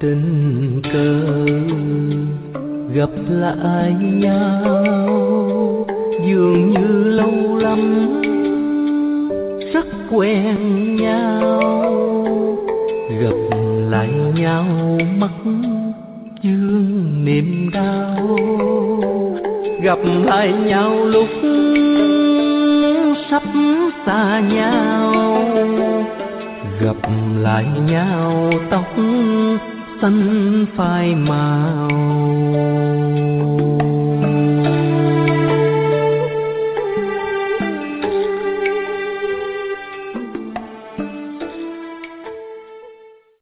tình cờ gặp lại nhau, dường như lâu lắm rất quen nhau. Gặp lại nhau mắt dương niềm đau, gặp lại nhau lúc sắp xa nhau. Gặp lại nhau tóc xanh phai màu,